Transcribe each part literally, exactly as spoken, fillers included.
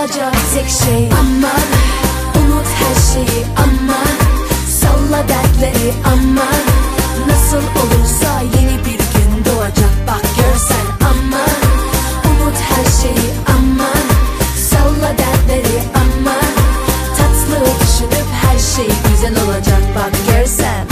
Yapılacak tek şey aman, unut her şeyi aman, salla dertleri aman. Nasıl olursa yeni bir gün doğacak bak görsen aman. Unut her şeyi aman, salla dertleri aman. Tatlı düşünüp her şey güzel olacak bak görsen.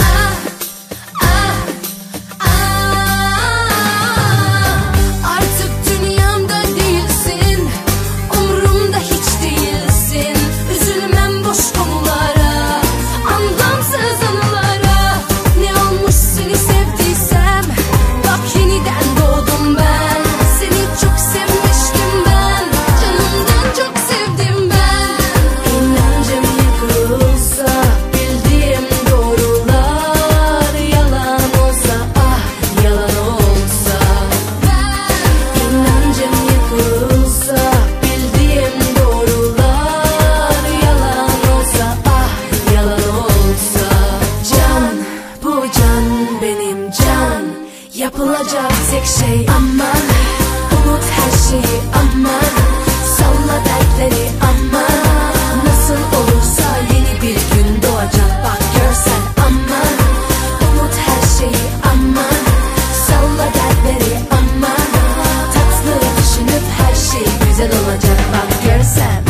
Yapılacak tek şey aman, unut her şeyi aman, salla dertleri aman. Nasıl olursa yeni bir gün doğacak bak görsen aman. Unut her şeyi aman, salla dertleri aman. Tatlı düşünüp her şey güzel olacak bak görsen.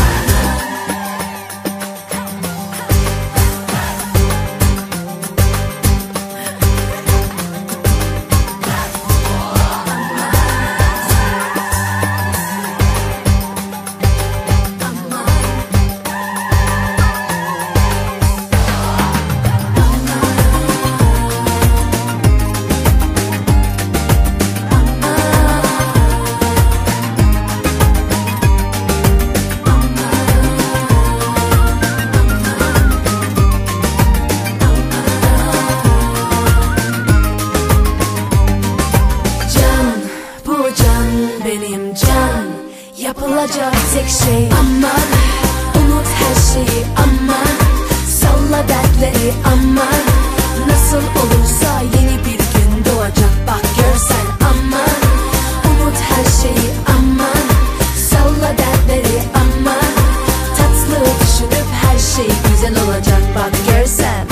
Benim can, yapılacak tek şey aman, unut her şeyi aman, salla dertleri aman. Nasıl olursa yeni bir gün doğacak bak görsen aman. Unut her şeyi aman, salla dertleri aman. Tatlı düşünüp her şey güzel olacak bak görsen.